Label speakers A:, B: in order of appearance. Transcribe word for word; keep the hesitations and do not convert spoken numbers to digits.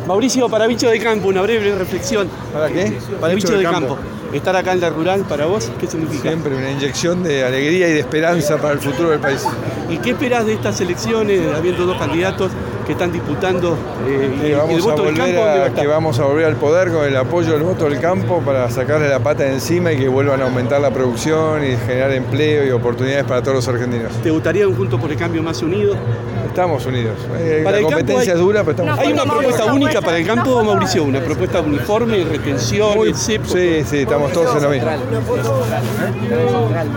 A: Mauricio, para Bicho de Campo, una breve reflexión.
B: ¿Para qué?
A: Para Bicho de Campo. Estar acá en la rural, para vos, ¿qué significa?
B: Siempre una inyección de alegría y de esperanza para el futuro del país.
A: ¿Y qué esperás de estas elecciones, habiendo dos candidatos que están disputando eh,
B: Sí,
A: y,
B: vamos
A: y el
B: a
A: voto del
B: volver
A: campo? ¿Dónde va a
B: a,
A: estar?
B: que vamos a volver al poder con el apoyo del voto del campo para sacarle la pata de encima y que vuelvan a aumentar la producción y generar empleo y oportunidades para todos los argentinos.
A: ¿Te gustaría un Juntos por el Cambio más unido?
B: Estamos unidos. Eh,
A: Para
B: la
A: el campo
B: competencia
A: hay-
B: es dura, pero estamos
A: ¿Hay una
B: unidos.
A: propuesta única para el campo, Mauricio? ¿Una propuesta uniforme, retención,
B: Muy-
A: el cepo?
B: Sí, sí, estamos todos en lo mismo.